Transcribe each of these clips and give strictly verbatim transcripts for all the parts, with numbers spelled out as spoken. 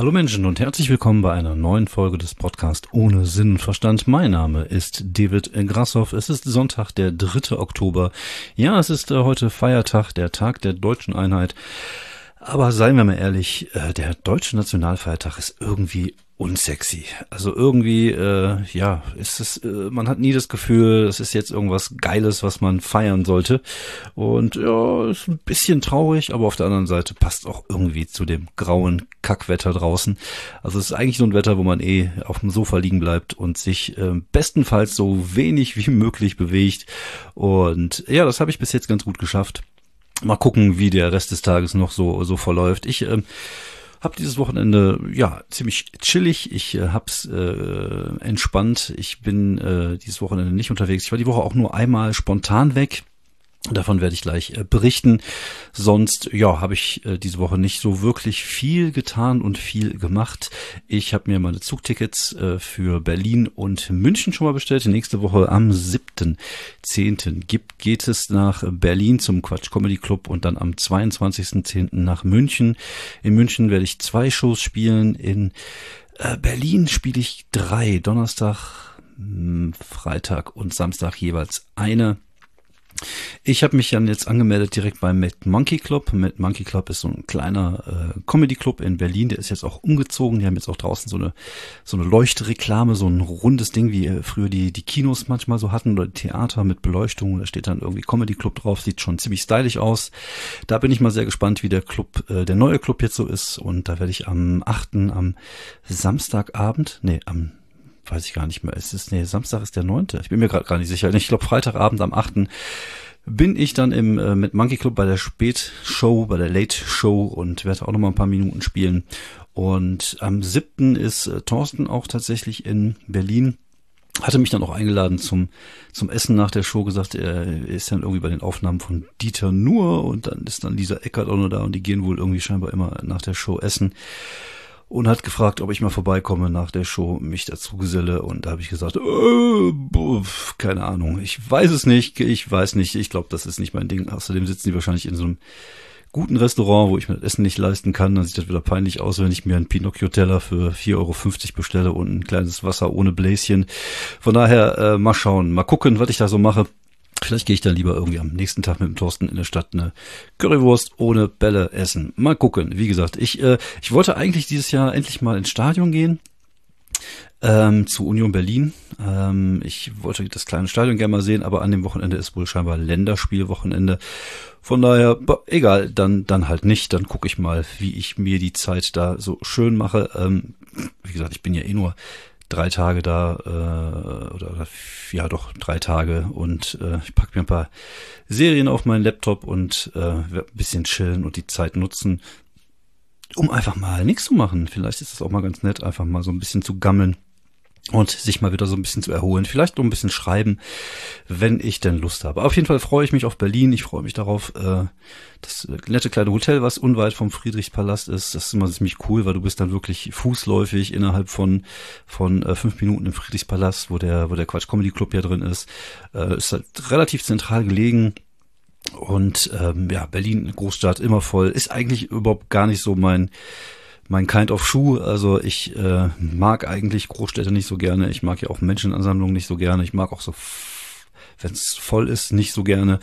Hallo Menschen und herzlich willkommen bei einer neuen Folge des Podcasts Ohne Sinn und Verstand. Mein Name ist David Grassoff. Es ist Sonntag, der dritte Oktober. Ja, es ist äh, heute Feiertag, der Tag der deutschen Einheit. Aber seien wir mal ehrlich, äh, der deutsche Nationalfeiertag ist irgendwie unsexy. Also irgendwie, äh, ja, ist es, äh, man hat nie das Gefühl, es ist jetzt irgendwas Geiles, was man feiern sollte. Und ja, ist ein bisschen traurig, aber auf der anderen Seite passt auch irgendwie zu dem grauen Kackwetter draußen. Also es ist eigentlich so ein Wetter, wo man eh auf dem Sofa liegen bleibt und sich äh, bestenfalls so wenig wie möglich bewegt. Und ja, das habe ich bis jetzt ganz gut geschafft. Mal gucken, wie der Rest des Tages noch so so verläuft. Ich äh, habe dieses Wochenende ja ziemlich chillig. Ich äh, hab's äh, entspannt. Ich bin äh, dieses Wochenende nicht unterwegs. Ich war die Woche auch nur einmal spontan weg. Davon werde ich gleich äh, berichten. Sonst, ja, habe ich äh, diese Woche nicht so wirklich viel getan und viel gemacht. Ich habe mir meine Zugtickets äh, für Berlin und München schon mal bestellt. Nächste Woche am siebten zehnten gibt, geht es nach Berlin zum Quatsch Comedy Club und dann am zweiundzwanzigsten zehnten nach München. In München werde ich zwei Shows spielen. In äh, Berlin spiele ich drei. Donnerstag, mh, Freitag und Samstag jeweils eine. Ich habe mich dann jetzt angemeldet direkt beim Mad Monkey Club. Mad Monkey Club ist so ein kleiner äh, Comedy Club in Berlin. Der ist jetzt auch umgezogen. Die haben jetzt auch draußen so eine so eine Leuchtreklame, so ein rundes Ding, wie äh, früher die die Kinos manchmal so hatten oder Theater mit Beleuchtung. Da steht dann irgendwie Comedy Club drauf. Sieht schon ziemlich stylisch aus. Da bin ich mal sehr gespannt, wie der Club, äh, der neue Club jetzt so ist. Und da werde ich am achten am Samstagabend, nee, am weiß ich gar nicht mehr. Es ist, nee, Samstag ist der neunte. Ich bin mir gerade gar nicht sicher. Ich glaube, Freitagabend am achten bin ich dann im äh, mit Monkey Club bei der Spätshow, bei der Late Show und werde auch noch mal ein paar Minuten spielen. Und am siebten ist äh, Thorsten auch tatsächlich in Berlin. Hatte mich dann auch eingeladen zum zum Essen nach der Show, gesagt, er ist dann irgendwie bei den Aufnahmen von Dieter Nuhr und dann ist dann Lisa Eckert auch noch da und die gehen wohl irgendwie scheinbar immer nach der Show essen. Und hat gefragt, ob ich mal vorbeikomme nach der Show, mich dazu geselle. Und da habe ich gesagt, äh, buff, keine Ahnung, ich weiß es nicht, ich weiß nicht, ich glaube, das ist nicht mein Ding. Außerdem sitzen die wahrscheinlich in so einem guten Restaurant, wo ich mir das Essen nicht leisten kann. Dann sieht das wieder peinlich aus, wenn ich mir einen Pinocchio-Teller für vier Euro fünfzig bestelle und ein kleines Wasser ohne Bläschen. Von daher äh, mal schauen, mal gucken, was ich da so mache. Vielleicht gehe ich dann lieber irgendwie am nächsten Tag mit dem Thorsten in der Stadt eine Currywurst ohne Bälle essen. Mal gucken. Wie gesagt, ich äh, ich wollte eigentlich dieses Jahr endlich mal ins Stadion gehen, ähm, zu Union Berlin. Ähm, ich wollte das kleine Stadion gerne mal sehen, aber an dem Wochenende ist wohl scheinbar Länderspielwochenende. Von daher, boah, egal, dann dann halt nicht. Dann gucke ich mal, wie ich mir die Zeit da so schön mache. Ähm, wie gesagt, ich bin ja eh nur drei Tage da, äh, oder, oder ja doch, drei Tage und äh, ich packe mir ein paar Serien auf meinen Laptop und äh, werde ein bisschen chillen und die Zeit nutzen, um einfach mal nichts zu machen. Vielleicht ist es auch mal ganz nett, einfach mal so ein bisschen zu gammeln und sich mal wieder so ein bisschen zu erholen. Vielleicht noch ein bisschen schreiben, wenn ich denn Lust habe. Auf jeden Fall freue ich mich auf Berlin. Ich freue mich darauf, äh, das nette kleine Hotel, was unweit vom Friedrichspalast ist. Das ist immer ziemlich cool, weil du bist dann wirklich fußläufig innerhalb von von äh, fünf Minuten im Friedrichspalast, wo der wo der Quatsch Comedy Club ja drin ist. Äh, ist halt relativ zentral gelegen. Und ähm, ja, Berlin, Großstadt, immer voll. Ist eigentlich überhaupt gar nicht so mein mein Kind of Schuh. Also ich äh, mag eigentlich Großstädte nicht so gerne. Ich mag ja auch Menschenansammlungen nicht so gerne. Ich mag auch so, wenn es voll ist, nicht so gerne.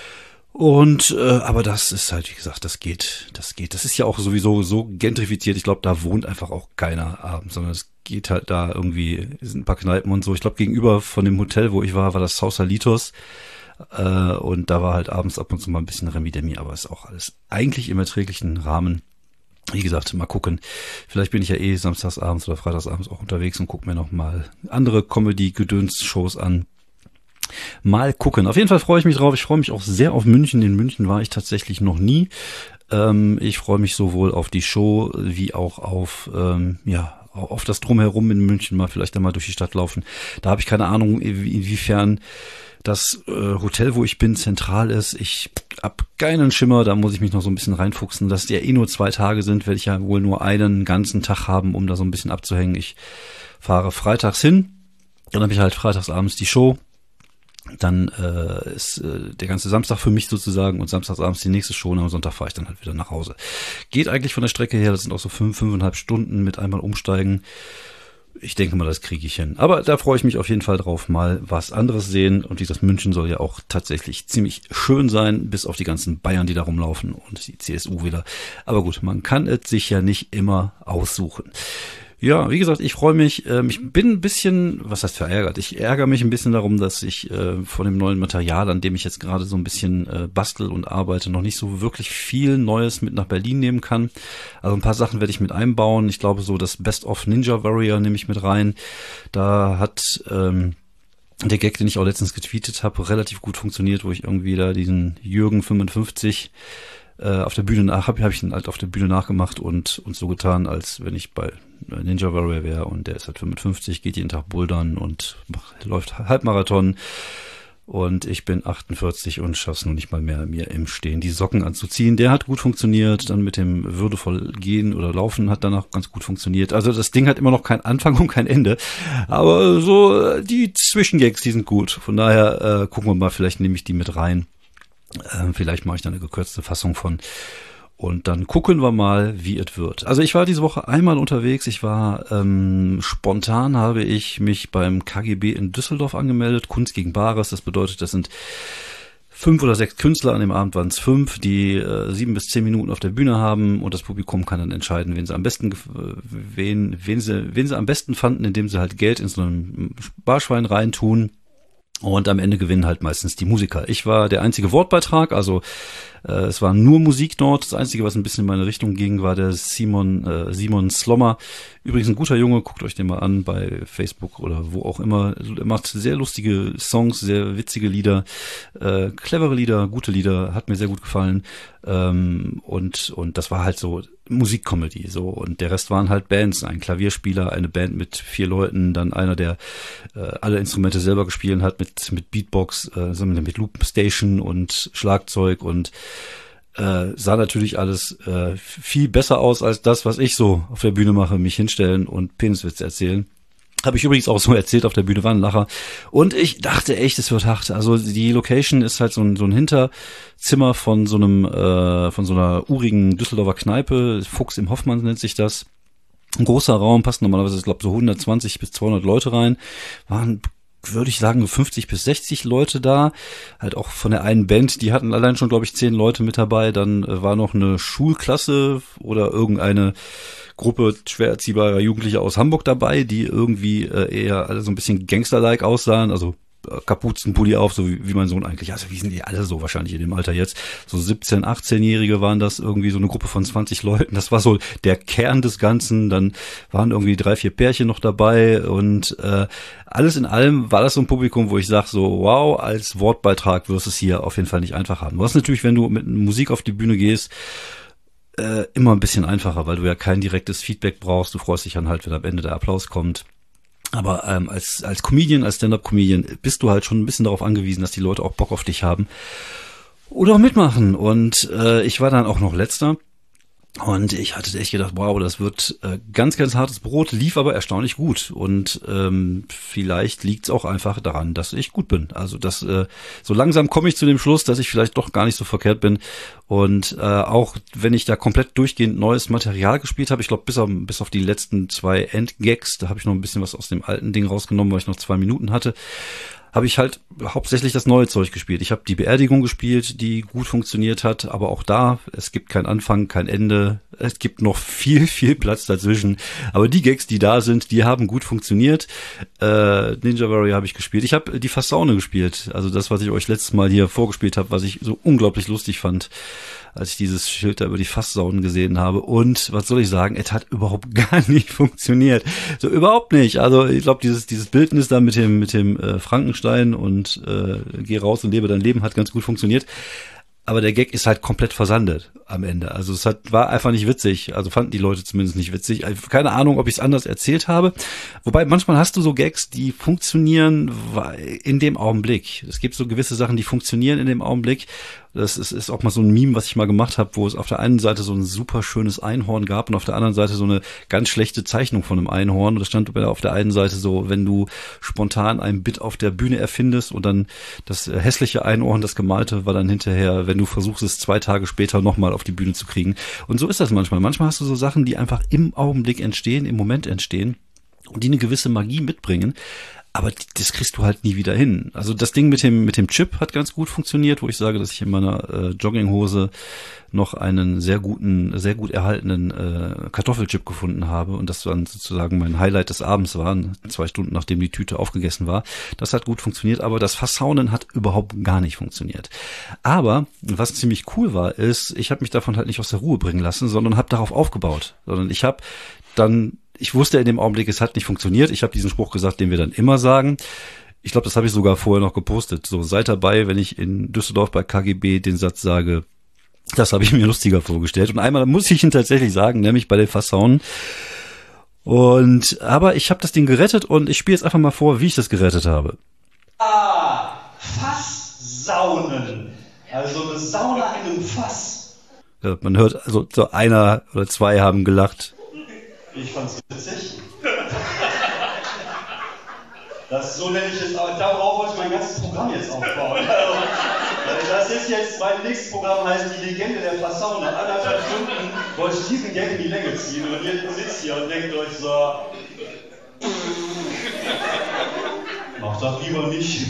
Und äh, aber das ist halt, wie gesagt, das geht, das geht. Das ist ja auch sowieso so gentrifiziert. Ich glaube, da wohnt einfach auch keiner abends, sondern es geht halt da irgendwie, sind ein paar Kneipen und so. Ich glaube, gegenüber von dem Hotel, wo ich war, war das Sausalitos. Äh, und da war halt abends ab und zu mal ein bisschen Remi-Demi, aber ist auch alles eigentlich im erträglichen Rahmen. Wie gesagt, mal gucken. Vielleicht bin ich ja eh samstagsabends oder freitagsabends auch unterwegs und gucke mir noch mal andere Comedy-Gedöns-Shows an. Mal gucken. Auf jeden Fall freue ich mich drauf. Ich freue mich auch sehr auf München. In München war ich tatsächlich noch nie. Ähm, ich freue mich sowohl auf die Show wie auch auf, ähm, ja, auf das Drumherum in München. Mal vielleicht einmal durch die Stadt laufen. Da habe ich keine Ahnung, inwiefern das äh, Hotel, wo ich bin, zentral ist. Ich hab keinen Schimmer, da muss ich mich noch so ein bisschen reinfuchsen. Dass die ja eh nur zwei Tage sind, werde ich ja wohl nur einen ganzen Tag haben, um da so ein bisschen abzuhängen. Ich fahre freitags hin, dann habe ich halt freitagsabends die Show. Dann äh, ist äh, der ganze Samstag für mich sozusagen und samstagsabends die nächste Show und am Sonntag fahre ich dann halt wieder nach Hause. Geht eigentlich von der Strecke her, das sind auch so fünf, fünfeinhalb Stunden mit einmal umsteigen. Ich denke mal, das kriege ich hin. Aber da freue ich mich auf jeden Fall drauf, mal was anderes sehen. Und wie gesagt, München soll ja auch tatsächlich ziemlich schön sein, bis auf die ganzen Bayern, die da rumlaufen und die C S U wieder. Aber gut, man kann es sich ja nicht immer aussuchen. Ja, wie gesagt, ich freue mich. Ähm, ich bin ein bisschen, was heißt verärgert? Ich ärgere mich ein bisschen darum, dass ich äh, von dem neuen Material, an dem ich jetzt gerade so ein bisschen äh, bastel und arbeite, noch nicht so wirklich viel Neues mit nach Berlin nehmen kann. Also ein paar Sachen werde ich mit einbauen. Ich glaube, so das Best of Ninja Warrior nehme ich mit rein. Da hat ähm, der Gag, den ich auch letztens getweetet habe, relativ gut funktioniert, wo ich irgendwie da diesen Jürgen fünfundfünfzig auf der Bühne nach, habe hab ich ihn halt auf der Bühne nachgemacht und uns so getan, als wenn ich bei Ninja Warrior wäre und der ist halt fünfundfünfzig, geht jeden Tag bouldern und macht, läuft Halbmarathon und ich bin achtundvierzig und schaff's noch nicht mal mehr, mir im Stehen die Socken anzuziehen. Der hat gut funktioniert, dann mit dem würdevoll gehen oder laufen hat danach ganz gut funktioniert. Also das Ding hat immer noch keinen Anfang und kein Ende, aber so die Zwischengags, die sind gut. Von daher äh, gucken wir mal, vielleicht nehme ich die mit rein. Ähm, vielleicht mache ich da eine gekürzte Fassung von und dann gucken wir mal, wie es wird. Also ich war diese Woche einmal unterwegs. Ich war ähm, spontan, habe ich mich beim K G B in Düsseldorf angemeldet. Kunst gegen Bares, das bedeutet, das sind fünf oder sechs Künstler, an dem Abend waren es fünf, die äh, sieben bis zehn Minuten auf der Bühne haben und das Publikum kann dann entscheiden, wen sie am besten, wen, wen sie, wen sie am besten fanden, indem sie halt Geld in so ein Sparschwein reintun. Und am Ende gewinnen halt meistens die Musiker. Ich war der einzige Wortbeitrag, also äh, es war nur Musik dort. Das Einzige, was ein bisschen in meine Richtung ging, war der Simon äh, Simon Slommer. Übrigens ein guter Junge, guckt euch den mal an bei Facebook oder wo auch immer. Er macht sehr lustige Songs, sehr witzige Lieder, äh, clevere Lieder, gute Lieder, hat mir sehr gut gefallen. Ähm, und und das war halt so Musikcomedy so und der Rest waren halt Bands, ein Klavierspieler, eine Band mit vier Leuten, dann einer, der äh, alle Instrumente selber gespielt hat mit mit Beatbox, äh, mit Loopstation und Schlagzeug und äh, sah natürlich alles äh, viel besser aus als das, was ich so auf der Bühne mache, mich hinstellen und Peniswitze erzählen. Habe ich übrigens auch so erzählt auf der Bühne, war ein Lacher. Und ich dachte echt, es wird hart. Also die Location ist halt so ein, so ein Hinterzimmer von so einem, äh, von so einer urigen Düsseldorfer Kneipe. Fuchs im Hoffmann nennt sich das. Ein großer Raum, passt normalerweise, ich glaube, so hundertzwanzig bis zweihundert Leute rein. Waren, würde ich sagen, fünfzig bis sechzig Leute da. Halt auch von der einen Band, die hatten allein schon, glaube ich, zehn Leute mit dabei. Dann äh, war noch eine Schulklasse oder irgendeine Gruppe schwer erziehbarer Jugendlicher aus Hamburg dabei, die irgendwie äh, eher alle so ein bisschen Gangster-like aussahen, also äh, Kapuzenpulli auf, so wie, wie mein Sohn eigentlich. Also wie sind die alle so wahrscheinlich in dem Alter jetzt? So siebzehn-, achtzehnjährige waren das, irgendwie so eine Gruppe von zwanzig Leuten. Das war so der Kern des Ganzen. Dann waren irgendwie drei, vier Pärchen noch dabei und äh, alles in allem war das so ein Publikum, wo ich sage so, wow, als Wortbeitrag wirst du es hier auf jeden Fall nicht einfach haben. Du hast natürlich, wenn du mit Musik auf die Bühne gehst, immer ein bisschen einfacher, weil du ja kein direktes Feedback brauchst. Du freust dich dann halt, wenn am Ende der Applaus kommt. Aber ähm, als als Comedian, als Stand-up-Comedian bist du halt schon ein bisschen darauf angewiesen, dass die Leute auch Bock auf dich haben oder auch mitmachen. Und äh, ich war dann auch noch Letzter. Und ich hatte echt gedacht, wow, das wird äh, ganz, ganz hartes Brot, lief aber erstaunlich gut. Und ähm, vielleicht liegt's auch einfach daran, dass ich gut bin. Also das, äh, so langsam komme ich zu dem Schluss, dass ich vielleicht doch gar nicht so verkehrt bin. Und äh, auch wenn ich da komplett durchgehend neues Material gespielt habe, ich glaube bis auf, bis auf die letzten zwei Endgags, da habe ich noch ein bisschen was aus dem alten Ding rausgenommen, weil ich noch zwei Minuten hatte, habe ich halt hauptsächlich das neue Zeug gespielt. Ich habe die Beerdigung gespielt, die gut funktioniert hat, aber auch da, es gibt keinen Anfang, kein Ende, es gibt noch viel, viel Platz dazwischen. Aber die Gags, die da sind, die haben gut funktioniert. Äh, Ninja Warrior habe ich gespielt. Ich habe die Fassaune gespielt, also das, was ich euch letztes Mal hier vorgespielt habe, was ich so unglaublich lustig fand, als ich dieses Schild da über die Fasssaunen gesehen habe. Und was soll ich sagen, es hat überhaupt gar nicht funktioniert. So überhaupt nicht. Also ich glaube, dieses dieses Bildnis da mit dem mit dem äh, Frankenstein und äh, geh raus und lebe dein Leben hat ganz gut funktioniert. Aber der Gag ist halt komplett versandet am Ende. Also es hat, war einfach nicht witzig. Also fanden die Leute zumindest nicht witzig. Keine Ahnung, ob ich es anders erzählt habe. Wobei manchmal hast du so Gags, die funktionieren in dem Augenblick. Es gibt so gewisse Sachen, die funktionieren in dem Augenblick. Das ist, ist auch mal so ein Meme, was ich mal gemacht habe, wo es auf der einen Seite so ein super schönes Einhorn gab und auf der anderen Seite so eine ganz schlechte Zeichnung von einem Einhorn. Und da stand auf der einen Seite so, wenn du spontan ein Bit auf der Bühne erfindest und dann das hässliche Einhorn, das gemalte, war dann hinterher, wenn du versuchst, es zwei Tage später nochmal auf die Bühne zu kriegen. Und so ist das manchmal. Manchmal hast du so Sachen, die einfach im Augenblick entstehen, im Moment entstehen und die eine gewisse Magie mitbringen. Aber das kriegst du halt nie wieder hin. Also das Ding mit dem mit dem Chip hat ganz gut funktioniert, wo ich sage, dass ich in meiner äh, Jogginghose noch einen sehr guten, sehr gut erhaltenen äh, Kartoffelchip gefunden habe und das dann sozusagen mein Highlight des Abends war, zwei Stunden nachdem die Tüte aufgegessen war. Das hat gut funktioniert, aber das Versaunen hat überhaupt gar nicht funktioniert. Aber was ziemlich cool war, ist, ich habe mich davon halt nicht aus der Ruhe bringen lassen, sondern habe darauf aufgebaut, sondern ich habe dann Ich wusste in dem Augenblick, es hat nicht funktioniert. Ich habe diesen Spruch gesagt, den wir dann immer sagen. Ich glaube, das habe ich sogar vorher noch gepostet. So, seid dabei, wenn ich in Düsseldorf bei K G B den Satz sage, das habe ich mir lustiger vorgestellt. Und einmal muss ich ihn tatsächlich sagen, nämlich bei den Versaunen. Und aber ich habe das Ding gerettet und ich spiele jetzt einfach mal vor, wie ich das gerettet habe. Ah, Fasssaunen. Also eine Sauna in einem Fass. Ja, man hört, also so einer oder zwei haben gelacht. Ich fand's witzig. Das so nenne ich es, aber darauf wollte ich mein ganzes Programm jetzt aufbauen. Also, das ist jetzt, mein nächstes Programm heißt Die Legende der Fassaune. Nach anderthalb Stunden wollte ich diesen Gag in die Länge ziehen und ihr sitzt hier und denkt euch so, mach das lieber nicht.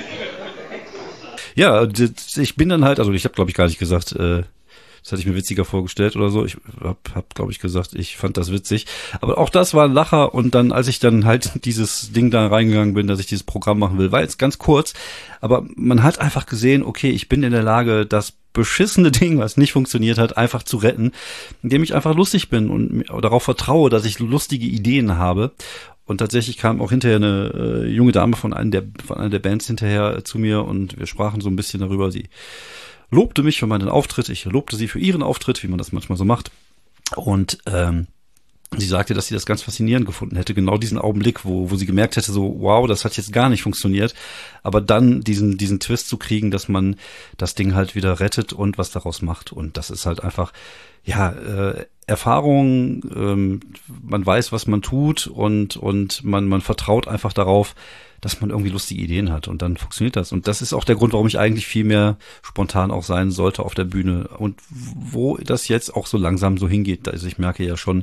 Ja, ich bin dann halt, also ich habe glaube ich gar nicht gesagt, äh, das hatte ich mir witziger vorgestellt oder so. Ich hab, hab glaube ich, gesagt, ich fand das witzig. Aber auch das war ein Lacher. Und dann, als ich dann halt dieses Ding da reingegangen bin, dass ich dieses Programm machen will, war jetzt ganz kurz. Aber man hat einfach gesehen, okay, ich bin in der Lage, das beschissene Ding, was nicht funktioniert hat, einfach zu retten, indem ich einfach lustig bin und darauf vertraue, dass ich lustige Ideen habe. Und tatsächlich kam auch hinterher eine äh, junge Dame von einer der, von einer der Bands hinterher äh, zu mir und wir sprachen so ein bisschen darüber. Sie lobte mich für meinen Auftritt, ich lobte sie für ihren Auftritt, wie man das manchmal so macht. Und ähm, sie sagte, dass sie das ganz faszinierend gefunden hätte, genau diesen Augenblick, wo wo sie gemerkt hätte, so wow, das hat jetzt gar nicht funktioniert, aber dann diesen diesen Twist zu kriegen, dass man das Ding halt wieder rettet und was daraus macht. Und das ist halt einfach, ja, äh, Erfahrung, ähm, man weiß, was man tut und und man man vertraut einfach darauf, dass man irgendwie lustige Ideen hat und dann funktioniert das. Und das ist auch der Grund, warum ich eigentlich viel mehr spontan auch sein sollte auf der Bühne und wo das jetzt auch so langsam so hingeht. Also ich merke ja schon,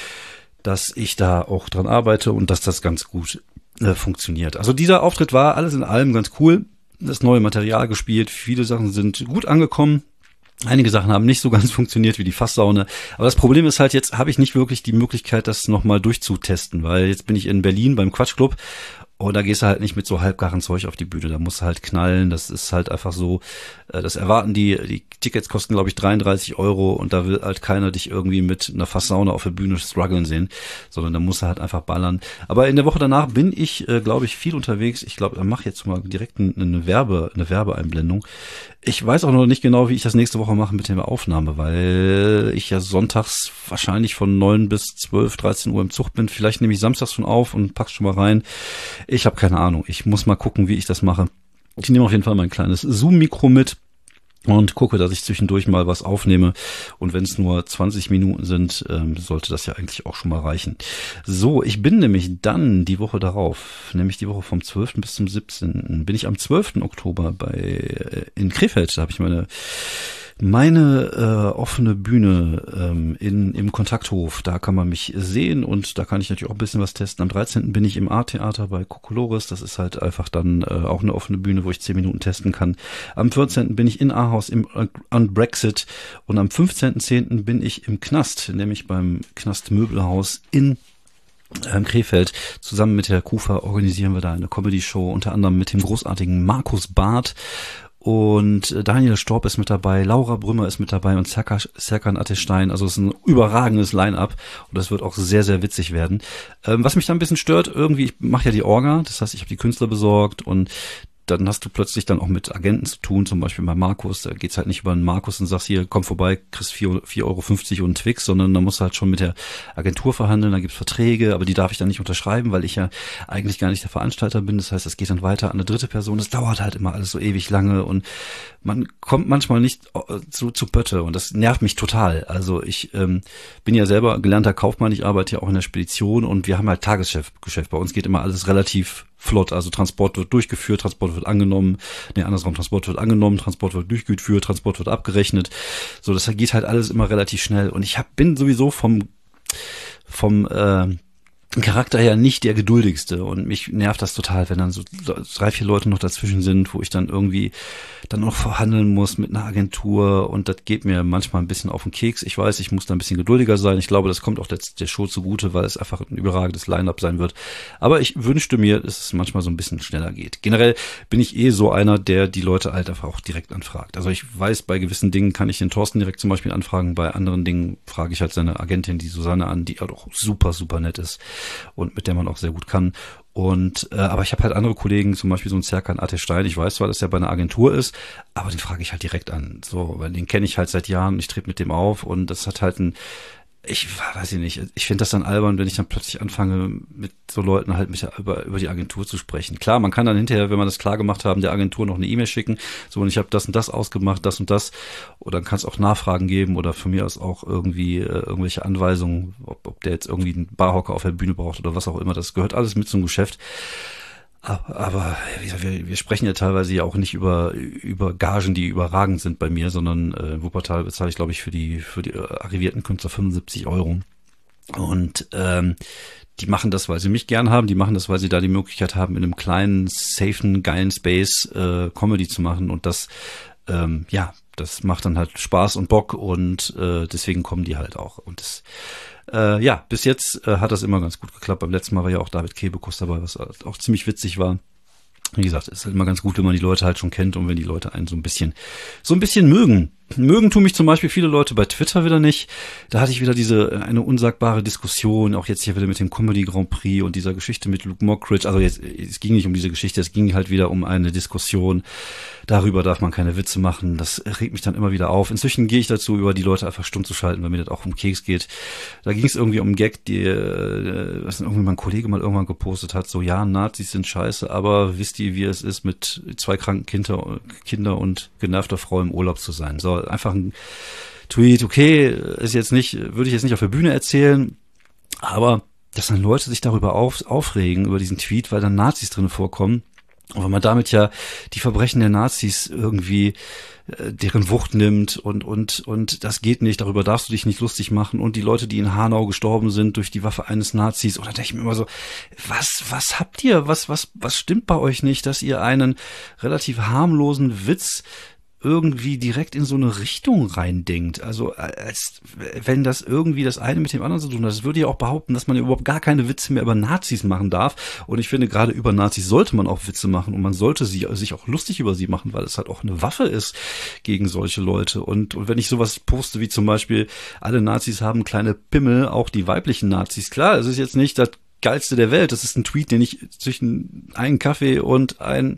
dass ich da auch dran arbeite und dass das ganz gut äh, funktioniert. Also dieser Auftritt war alles in allem ganz cool. Das neue Material gespielt, viele Sachen sind gut angekommen. Einige Sachen haben nicht so ganz funktioniert wie die Fasssaune. Aber das Problem ist halt, jetzt habe ich nicht wirklich die Möglichkeit, das nochmal durchzutesten, weil jetzt bin ich in Berlin beim Quatschclub. Und da gehst du halt nicht mit so halbgaren Zeug auf die Bühne, da musst du halt knallen, das ist halt einfach so, das erwarten die, die Tickets kosten glaube ich dreiunddreißig Euro und da will halt keiner dich irgendwie mit einer Fasssaune auf der Bühne strugglen sehen, sondern da musst du halt einfach ballern. Aber in der Woche danach bin ich, äh, glaube ich, viel unterwegs, ich glaube, ich mache jetzt mal direkt eine Werbe, eine Werbeeinblendung. Ich weiß auch noch nicht genau, wie ich das nächste Woche mache mit der Aufnahme, weil ich ja sonntags wahrscheinlich von neun bis zwölf, dreizehn Uhr im Zug bin, vielleicht nehme ich samstags schon auf und pack's schon mal rein. Ich habe keine Ahnung. Ich muss mal gucken, wie ich das mache. Ich nehme auf jeden Fall mein kleines Zoom-Mikro mit und gucke, dass ich zwischendurch mal was aufnehme. Und wenn es nur zwanzig Minuten sind, ähm, sollte das ja eigentlich auch schon mal reichen. So, ich bin nämlich dann die Woche darauf, nämlich die Woche vom zwölften bis zum siebzehnten bin ich am zwölften Oktober bei äh, in Krefeld. Da habe ich meine Meine äh, offene Bühne ähm, in im Kontakthof, da kann man mich sehen und da kann ich natürlich auch ein bisschen was testen. Am dreizehnten bin ich im A-Theater bei Kokolores, das ist halt einfach dann äh, auch eine offene Bühne, wo ich zehn Minuten testen kann. Am vierzehnten bin ich in Ahaus im Unbrexit und am fünfzehnten zehnten bin ich im Knast, nämlich beim Knast Möbelhaus in ähm, Krefeld. Zusammen mit der Kufa organisieren wir da eine Comedy-Show, unter anderem mit dem großartigen Markus Barth. Und Daniel Storb ist mit dabei, Laura Brümmer ist mit dabei und Serkan Ateşstein. Also es ist ein überragendes Line-Up und das wird auch sehr, sehr witzig werden. Ähm, was mich da ein bisschen stört, irgendwie, ich mache ja die Orga, das heißt, ich habe die Künstler besorgt und dann hast du plötzlich dann auch mit Agenten zu tun, zum Beispiel bei Markus. Da geht's halt nicht über einen Markus und sagst hier, komm vorbei, kriegst vier Euro fünfzig und einen Twix, sondern da musst du halt schon mit der Agentur verhandeln, da gibt's Verträge, aber die darf ich dann nicht unterschreiben, weil ich ja eigentlich gar nicht der Veranstalter bin. Das heißt, es geht dann weiter an eine dritte Person. Das dauert halt immer alles so ewig lange und man kommt manchmal nicht zu, zu Pötte und das nervt mich total. Also ich ähm, bin ja selber gelernter Kaufmann, ich arbeite ja auch in der Spedition und wir haben halt Tagesgeschäft. Bei uns geht immer alles relativ flott, also Transport wird durchgeführt, Transport wird angenommen, nee, andersrum, Transport wird angenommen, Transport wird durchgeführt, Transport wird abgerechnet. So, das geht halt alles immer relativ schnell und ich hab, bin sowieso vom vom äh, Charakter her nicht der geduldigste und mich nervt das total, wenn dann so drei, vier Leute noch dazwischen sind, wo ich dann irgendwie dann noch verhandeln muss mit einer Agentur und das geht mir manchmal ein bisschen auf den Keks. Ich weiß, ich muss da ein bisschen geduldiger sein. Ich glaube, das kommt auch der, der Show zugute, weil es einfach ein überragendes Line-Up sein wird. Aber ich wünschte mir, dass es manchmal so ein bisschen schneller geht. Generell bin ich eh so einer, der die Leute halt einfach auch direkt anfragt. Also ich weiß, bei gewissen Dingen kann ich den Thorsten direkt zum Beispiel anfragen, bei anderen Dingen frage ich halt seine Agentin, die Susanne, an, die halt auch super, super nett ist und mit der man auch sehr gut kann. Und äh, aber ich habe halt andere Kollegen, zum Beispiel so ein Serkan Ateşstein, ich weiß zwar, dass er bei einer Agentur ist, aber den frage ich halt direkt an. So, weil den kenne ich halt seit Jahren, ich trete mit dem auf und das hat halt ein, ich weiß ich nicht, ich finde das dann albern, wenn ich dann plötzlich anfange, mit so Leuten halt mit der, über, über die Agentur zu sprechen. Klar, man kann dann hinterher, wenn man das klar gemacht haben, der Agentur noch eine E-Mail schicken, so und ich habe das und das ausgemacht, das und das, oder dann kann es auch Nachfragen geben oder von mir aus auch irgendwie äh, irgendwelche Anweisungen, ob, ob der jetzt irgendwie einen Barhocker auf der Bühne braucht oder was auch immer, das gehört alles mit zum Geschäft. Aber, aber wir, wir sprechen ja teilweise ja auch nicht über über Gagen, die überragend sind bei mir, sondern äh, Wuppertal bezahle ich, glaube ich, für die für die äh, arrivierten Künstler fünfundsiebzig Euro. Und ähm, die machen das, weil sie mich gern haben, die machen das, weil sie da die Möglichkeit haben, in einem kleinen, safen, geilen Space äh, Comedy zu machen. Und das, ähm, ja, das macht dann halt Spaß und Bock und äh, deswegen kommen die halt auch. Und das Äh, ja, bis jetzt äh, hat das immer ganz gut geklappt. Beim letzten Mal war ja auch David Kebekus dabei, was auch ziemlich witzig war. Wie gesagt, es ist halt immer ganz gut, wenn man die Leute halt schon kennt und wenn die Leute einen so ein bisschen, so ein bisschen mögen. Mögen tun mich zum Beispiel viele Leute bei Twitter wieder nicht. Da hatte ich wieder diese, eine unsagbare Diskussion, auch jetzt hier wieder mit dem Comedy Grand Prix und dieser Geschichte mit Luke Mockridge. Also jetzt, es ging nicht um diese Geschichte, es ging halt wieder um eine Diskussion. Darüber darf man keine Witze machen. Das regt mich dann immer wieder auf. Inzwischen gehe ich dazu, über die Leute einfach stumm zu schalten, weil mir das auch um Keks geht. Da ging es irgendwie um einen Gag, die, was irgendwie mein Kollege mal irgendwann gepostet hat, so, ja, Nazis sind scheiße, aber wisst ihr, wie es ist, mit zwei kranken Kinder, Kinder und genervter Frau im Urlaub zu sein? So, einfach ein Tweet, okay, ist jetzt nicht, würde ich jetzt nicht auf der Bühne erzählen, aber dass dann Leute sich darüber auf, aufregen, über diesen Tweet, weil dann Nazis drin vorkommen und wenn man damit ja die Verbrechen der Nazis irgendwie äh, deren Wucht nimmt und und und das geht nicht, darüber darfst du dich nicht lustig machen und die Leute, die in Hanau gestorben sind durch die Waffe eines Nazis, oder denke ich mir immer so, was was habt ihr, was was was stimmt bei euch nicht, dass ihr einen relativ harmlosen Witz irgendwie direkt in so eine Richtung reindenkt. Also als wenn das irgendwie das eine mit dem anderen zu tun hat. Das würde ja auch behaupten, dass man ja überhaupt gar keine Witze mehr über Nazis machen darf. Und ich finde, gerade über Nazis sollte man auch Witze machen und man sollte sie, sich auch lustig über sie machen, weil es halt auch eine Waffe ist gegen solche Leute. Und, und wenn ich sowas poste wie zum Beispiel, alle Nazis haben kleine Pimmel, auch die weiblichen Nazis. Klar, es ist jetzt nicht das Geilste der Welt. Das ist ein Tweet, den ich zwischen einen Kaffee und ein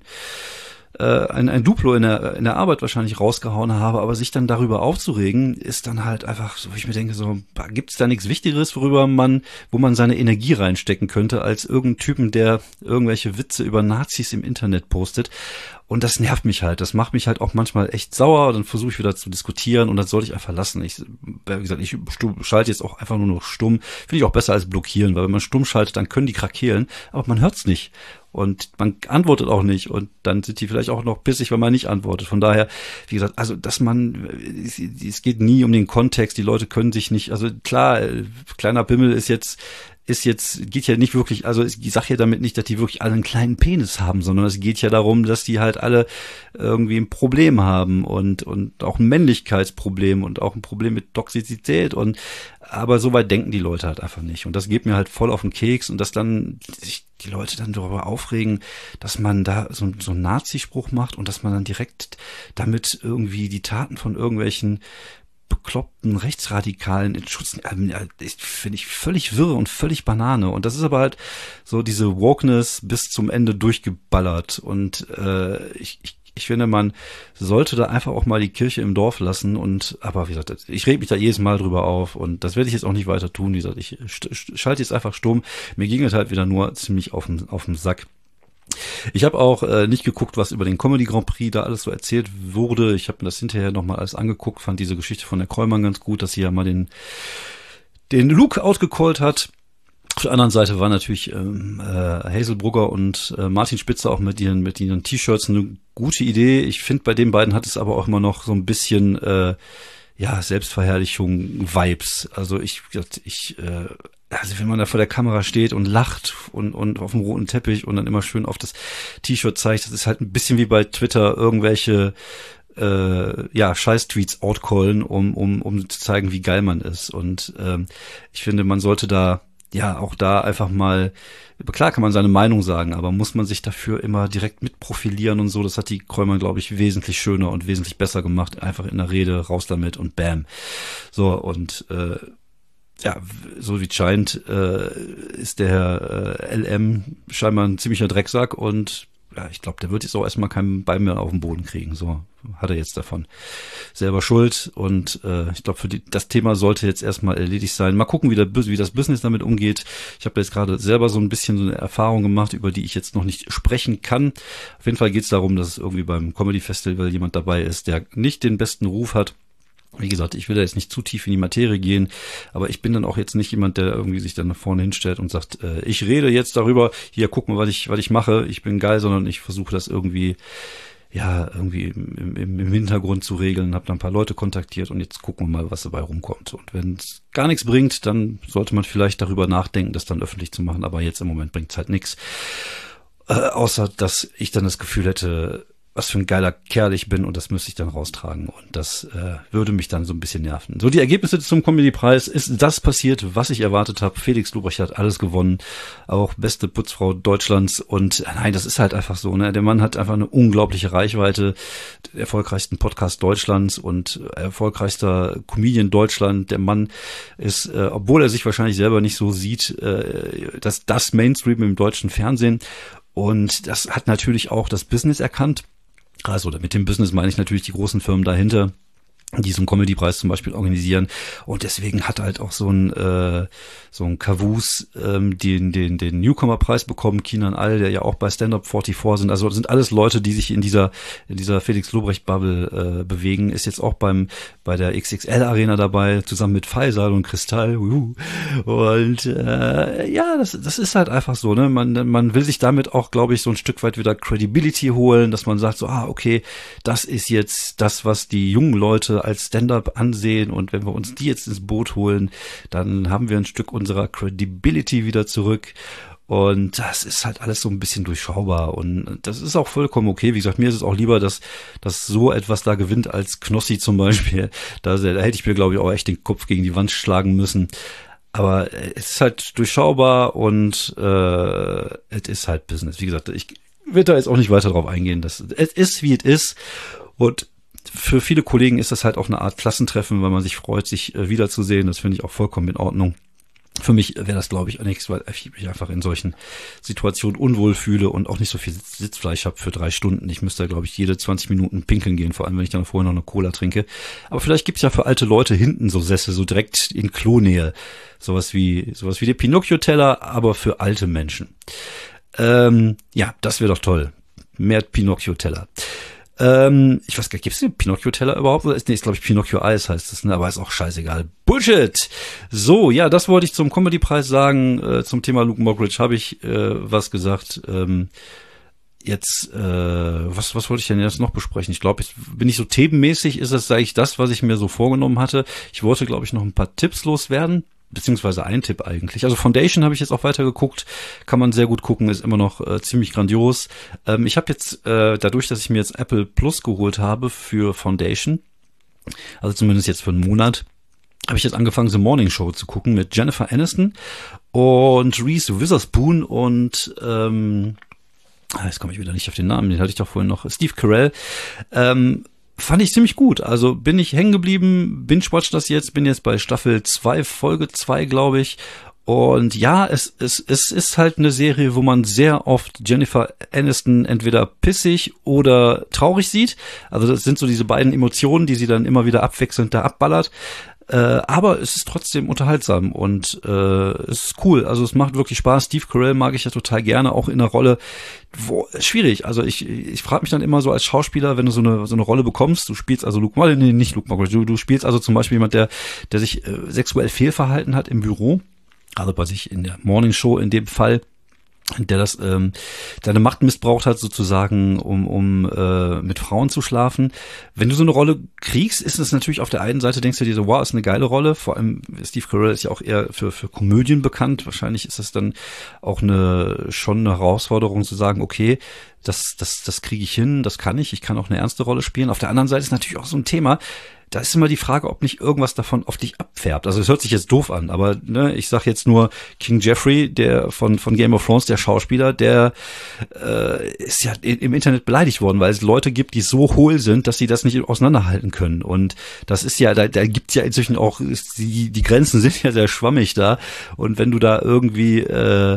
Äh, ein, ein Duplo in der, in der Arbeit wahrscheinlich rausgehauen habe, aber sich dann darüber aufzuregen, ist dann halt einfach, so wie ich mir denke, so, gibt's da nichts Wichtigeres, worüber man, wo man seine Energie reinstecken könnte, als irgendein Typen, der irgendwelche Witze über Nazis im Internet postet. Und das nervt mich halt. Das macht mich halt auch manchmal echt sauer. Dann versuche ich wieder zu diskutieren und das sollte ich einfach lassen. Ich, wie gesagt, ich schalte jetzt auch einfach nur noch stumm. Finde ich auch besser als blockieren, weil wenn man stumm schaltet, dann können die krakeelen, aber man hört's nicht. Und man antwortet auch nicht. Und dann sind die vielleicht auch noch pissig, wenn man nicht antwortet. Von daher, wie gesagt, also, dass man, es, es geht nie um den Kontext. Die Leute können sich nicht, also klar, kleiner Pimmel ist jetzt, ist jetzt, geht ja nicht wirklich, also ich sage ja damit nicht, dass die wirklich alle einen kleinen Penis haben, sondern es geht ja darum, dass die halt alle irgendwie ein Problem haben und und auch ein Männlichkeitsproblem und auch ein Problem mit Toxizität und aber so weit denken die Leute halt einfach nicht und das geht mir halt voll auf den Keks und dass dann sich die Leute dann darüber aufregen, dass man da so, so einen Nazispruch macht und dass man dann direkt damit irgendwie die Taten von irgendwelchen bekloppten Rechtsradikalen in Schutz, äh, finde ich völlig wirr und völlig Banane. Und das ist aber halt so diese Wokeness bis zum Ende durchgeballert. Und äh, ich, ich Ich finde, man sollte da einfach auch mal die Kirche im Dorf lassen und, aber wie gesagt, ich reg mich da jedes Mal drüber auf und das werde ich jetzt auch nicht weiter tun. Wie gesagt, ich schalte jetzt einfach stumm. Mir ging es halt wieder nur ziemlich auf den, auf den Sack. Ich habe auch äh, nicht geguckt, was über den Comedy Grand Prix da alles so erzählt wurde. Ich habe mir das hinterher nochmal alles angeguckt, fand diese Geschichte von der Kräumann ganz gut, dass sie ja mal den, den Luke outgecallt hat. Auf der anderen Seite war natürlich ähm, äh, Hazelbrugger und äh, Martin Spitzer auch mit ihren mit ihren T-Shirts eine gute Idee. Ich finde, bei den beiden hat es aber auch immer noch so ein bisschen äh, ja Selbstverherrlichung-Vibes. Also ich ich äh, also wenn man da vor der Kamera steht und lacht und und auf dem roten Teppich und dann immer schön auf das T-Shirt zeigt, das ist halt ein bisschen wie bei Twitter irgendwelche äh, ja Scheiß-Tweets outcallen, um um um zu zeigen, wie geil man ist. Und ähm, ich finde, man sollte da ja, auch da einfach mal, klar kann man seine Meinung sagen, aber muss man sich dafür immer direkt mitprofilieren und so, das hat die Kräumann, glaube ich, wesentlich schöner und wesentlich besser gemacht. Einfach in der Rede, raus damit und bam. So, und äh, ja, so wie es scheint, äh, ist der Herr äh, L M scheinbar ein ziemlicher Drecksack und ja, ich glaube, der wird jetzt auch erstmal keinen Bein mehr auf den Boden kriegen. So hat er jetzt davon. Selber schuld und äh, ich glaube, für die, das Thema sollte jetzt erstmal erledigt sein. Mal gucken, wie, der, wie das Business damit umgeht. Ich habe jetzt gerade selber so ein bisschen so eine Erfahrung gemacht, über die ich jetzt noch nicht sprechen kann. Auf jeden Fall geht es darum, dass es irgendwie beim Comedy Festival jemand dabei ist, der nicht den besten Ruf hat. Wie gesagt, ich will da jetzt nicht zu tief in die Materie gehen, aber ich bin dann auch jetzt nicht jemand, der irgendwie sich dann nach vorne hinstellt und sagt, äh, ich rede jetzt darüber, hier, guck mal, was ich, was ich mache, ich bin geil, sondern ich versuche das irgendwie, ja, irgendwie im, im, im Hintergrund zu regeln, habe da ein paar Leute kontaktiert und jetzt gucken wir mal, was dabei rumkommt. Und wenn es gar nichts bringt, dann sollte man vielleicht darüber nachdenken, das dann öffentlich zu machen, aber jetzt im Moment bringt es halt nichts. Äh, außer, dass ich dann das Gefühl hätte, was für ein geiler Kerl ich bin und das müsste ich dann raustragen und das äh, würde mich dann so ein bisschen nerven. So, die Ergebnisse zum Comedy-Preis, ist das passiert, was ich erwartet habe. Felix Lobrecht hat alles gewonnen, auch beste Putzfrau Deutschlands und nein, das ist halt einfach so, ne? Der Mann hat einfach eine unglaubliche Reichweite, der erfolgreichsten Podcast Deutschlands und erfolgreichster Comedian Deutschland. Der Mann ist, äh, obwohl er sich wahrscheinlich selber nicht so sieht, äh, das, das Mainstream im deutschen Fernsehen und das hat natürlich auch das Business erkannt. Also mit dem Business meine ich natürlich die großen Firmen dahinter, die so einen Comedy-Preis zum Beispiel organisieren und deswegen hat halt auch so ein äh, so ein Kavus ähm, den den den Newcomer-Preis bekommen, Kinan All, der ja auch bei Stand-Up vierundvierzig sind. Also das sind alles Leute, die sich in dieser in dieser Felix Lobrecht-Bubble äh, bewegen. Ist jetzt auch beim bei der X X L-Arena dabei, zusammen mit Faisal und Kristall. Uh. Und äh, ja, das das ist halt einfach so, ne? Man man will sich damit auch, glaube ich, so ein Stück weit wieder Credibility holen, dass man sagt so, ah, okay, das ist jetzt das, was die jungen Leute als Stand-Up ansehen und wenn wir uns die jetzt ins Boot holen, dann haben wir ein Stück unserer Credibility wieder zurück und das ist halt alles so ein bisschen durchschaubar und das ist auch vollkommen okay. Wie gesagt, mir ist es auch lieber, dass, dass so etwas da gewinnt als Knossi zum Beispiel. Da, da hätte ich mir, glaube ich, auch echt den Kopf gegen die Wand schlagen müssen. Aber es ist halt durchschaubar und äh, es ist halt Business. Wie gesagt, ich will da jetzt auch nicht weiter drauf eingehen. Das, es ist, wie es ist und für viele Kollegen ist das halt auch eine Art Klassentreffen, weil man sich freut, sich äh, wiederzusehen. Das finde ich auch vollkommen in Ordnung. Für mich wäre das, glaube ich, nichts, weil ich mich einfach in solchen Situationen unwohl fühle und auch nicht so viel Sitzfleisch habe für drei Stunden. Ich müsste, glaube ich, jede zwanzig Minuten pinkeln gehen, vor allem, wenn ich dann vorher noch eine Cola trinke. Aber vielleicht gibt's ja für alte Leute hinten so Sessel, so direkt in Klonähe. Sowas wie, sowas wie der Pinocchio-Teller, aber für alte Menschen. Ähm, ja, das wäre doch toll. Mehr Pinocchio-Teller. Ähm, ich weiß gar nicht, gibt's den Pinocchio-Teller überhaupt? Nee, ist, glaube ich, Pinocchio-Eis heißt es, ne? Aber ist auch scheißegal. Bullshit! So, ja, das wollte ich zum Comedy-Preis sagen. Äh, zum Thema Luke Mockridge habe ich äh, was gesagt. Ähm, jetzt, äh, was was wollte ich denn jetzt noch besprechen? Ich glaube, ich bin nicht so themenmäßig, ist das eigentlich das, was ich mir so vorgenommen hatte. Ich wollte, glaube ich, noch ein paar Tipps loswerden. Beziehungsweise ein Tipp eigentlich. Also Foundation habe ich jetzt auch weiter geguckt, kann man sehr gut gucken, ist immer noch äh, ziemlich grandios. Ähm, ich habe jetzt, äh, dadurch, dass ich mir jetzt Apple Plus geholt habe für Foundation, also zumindest jetzt für einen Monat, habe ich jetzt angefangen, The Morning Show zu gucken mit Jennifer Aniston und Reese Witherspoon und ähm, jetzt komme ich wieder nicht auf den Namen, den hatte ich doch vorhin noch, Steve Carell. Ähm, fand ich ziemlich gut. Also bin ich hängen geblieben, binge-watch das jetzt, bin jetzt bei Staffel zwei, Folge zwei, glaube ich. Und ja, es, es, es ist halt eine Serie, wo man sehr oft Jennifer Aniston entweder pissig oder traurig sieht. Also das sind so diese beiden Emotionen, die sie dann immer wieder abwechselnd da abballert. Äh, aber es ist trotzdem unterhaltsam und äh, es ist cool. Also es macht wirklich Spaß. Steve Carell mag ich ja total gerne, auch in einer Rolle, wo schwierig. Also ich ich frage mich dann immer so als Schauspieler, wenn du so eine so eine Rolle bekommst, du spielst also Luke, nee, nicht Luke Mockridge, du, du spielst also zum Beispiel jemand, der der sich äh, sexuell fehlverhalten hat im Büro. Also bei sich in der Morning Show in dem Fall, der das ähm, seine Macht missbraucht hat sozusagen, um um äh, mit Frauen zu schlafen. Wenn du so eine Rolle kriegst, ist es natürlich auf der einen Seite, denkst du dir so, wow, ist eine geile Rolle. Vor allem Steve Carell ist ja auch eher für für Komödien bekannt. Wahrscheinlich ist es dann auch eine schon eine Herausforderung zu sagen, okay, das das das kriege ich hin, das kann ich. Ich kann auch eine ernste Rolle spielen. Auf der anderen Seite ist natürlich auch so ein Thema. Da ist immer die Frage, ob nicht irgendwas davon auf dich abfärbt. Also es hört sich jetzt doof an, aber ne, ich sag jetzt nur King Jeffrey, der von von Game of Thrones, der Schauspieler, der äh, ist ja im Internet beleidigt worden, weil es Leute gibt, die so hohl sind, dass sie das nicht auseinanderhalten können. Und das ist ja, da, da gibt's ja inzwischen auch, die, die Grenzen sind ja sehr schwammig da. Und wenn du da irgendwie äh,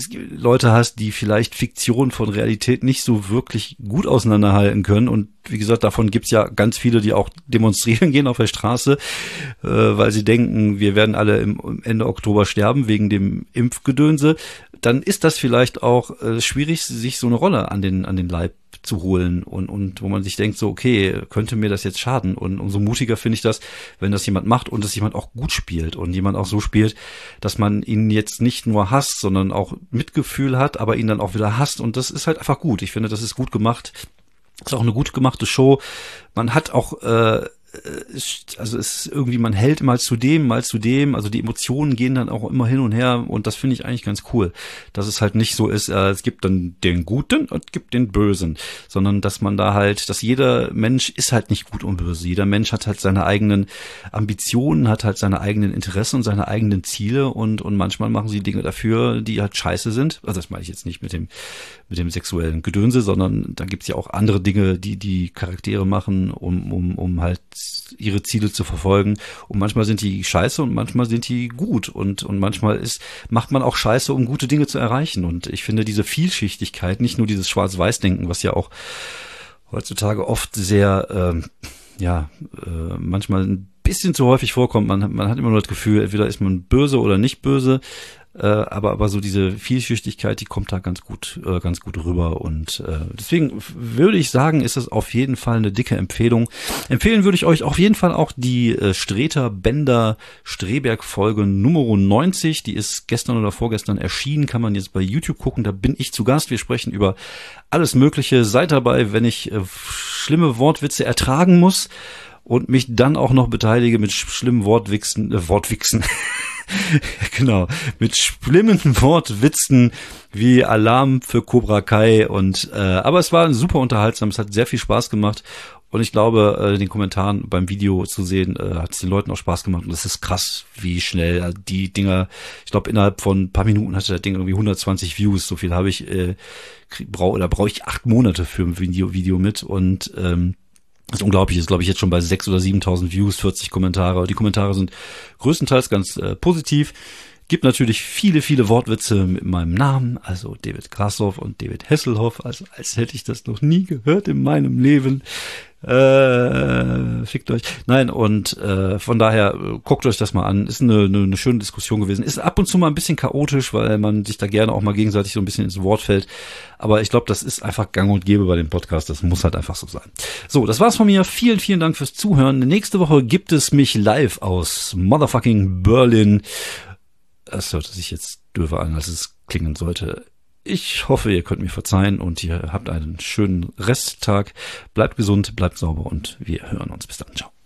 Leute hast, die vielleicht Fiktion von Realität nicht so wirklich gut auseinanderhalten können, und wie gesagt, davon gibt's ja ganz viele, die auch demonstrieren gehen auf der Straße, äh, weil sie denken, wir werden alle im Ende Oktober sterben wegen dem Impfgedönse, dann ist das vielleicht auch äh, schwierig, sich so eine Rolle an den an den Leib zu holen und und wo man sich denkt, so okay, könnte mir das jetzt schaden? Und umso mutiger finde ich das, wenn das jemand macht und das jemand auch gut spielt und jemand auch so spielt, dass man ihn jetzt nicht nur hasst, sondern auch Mitgefühl hat, aber ihn dann auch wieder hasst, und das ist halt einfach gut. Ich finde, das ist gut gemacht. Ist auch eine gut gemachte Show. Man hat auch, äh, also es ist irgendwie, man hält mal zu dem, mal zu dem. Also die Emotionen gehen dann auch immer hin und her, und das finde ich eigentlich ganz cool. Dass es halt nicht so ist, äh, es gibt dann den Guten und es gibt den Bösen, sondern dass man da halt, dass jeder Mensch ist halt nicht gut und böse. Jeder Mensch hat halt seine eigenen Ambitionen, hat halt seine eigenen Interessen und seine eigenen Ziele, und und manchmal machen sie Dinge dafür, die halt scheiße sind. Also das meine ich jetzt nicht mit dem mit dem sexuellen Gedönse, sondern da gibt's ja auch andere Dinge, die die Charaktere machen, um um um halt ihre Ziele zu verfolgen. Und manchmal sind die scheiße und manchmal sind die gut, und und manchmal ist macht man auch Scheiße, um gute Dinge zu erreichen. Und ich finde diese Vielschichtigkeit, nicht nur dieses Schwarz-Weiß-Denken, was ja auch heutzutage oft sehr ähm, ja äh, manchmal ein bisschen zu häufig vorkommt. Man man hat immer nur das Gefühl, entweder ist man böse oder nicht böse. Äh, aber aber so diese Vielschichtigkeit, die kommt da ganz gut äh, ganz gut rüber, und äh, deswegen würde ich sagen, ist es auf jeden Fall eine dicke Empfehlung. Empfehlen würde ich euch auf jeden Fall auch die äh, Streter Bender Streberg Folge Nummer neunzig, die ist gestern oder vorgestern erschienen, kann man jetzt bei YouTube gucken, da bin ich zu Gast, wir sprechen über alles Mögliche. Seid dabei, wenn ich äh, schlimme Wortwitze ertragen muss und mich dann auch noch beteilige mit schlimmen Wortwichsen, äh, Wortwichsen. Genau, mit schlimmen Wortwitzen wie Alarm für Cobra Kai, und äh, aber es war super unterhaltsam, es hat sehr viel Spaß gemacht, und ich glaube, äh, den Kommentaren beim Video zu sehen, äh, hat es den Leuten auch Spaß gemacht, und es ist krass, wie schnell also die Dinger, ich glaube innerhalb von ein paar Minuten hatte das Ding irgendwie hundertzwanzig Views, so viel habe ich, äh, brauche oder brauche ich acht Monate für ein Video, Video mit, und ähm, das ist unglaublich, ist glaube ich jetzt schon bei sechstausend oder siebentausend Views, vierzig Kommentare. Die Kommentare sind größtenteils ganz äh, positiv. Gibt natürlich viele, viele Wortwitze mit meinem Namen, also David Grassoff und David Hasselhoff, also als hätte ich das noch nie gehört in meinem Leben. Äh, fickt euch. Nein, und äh, von daher äh, guckt euch das mal an. Ist eine, eine, eine schöne Diskussion gewesen. Ist ab und zu mal ein bisschen chaotisch, weil man sich da gerne auch mal gegenseitig so ein bisschen ins Wort fällt. Aber ich glaube, das ist einfach gang und gäbe bei dem Podcast. Das muss halt einfach so sein. So, das war's von mir. Vielen, vielen Dank fürs Zuhören. Nächste Woche gibt es mich live aus motherfucking Berlin. Das hört sich jetzt döver an, als es klingen sollte. Ich hoffe, ihr könnt mir verzeihen und ihr habt einen schönen Resttag. Bleibt gesund, bleibt sauber und wir hören uns. Bis dann. Ciao.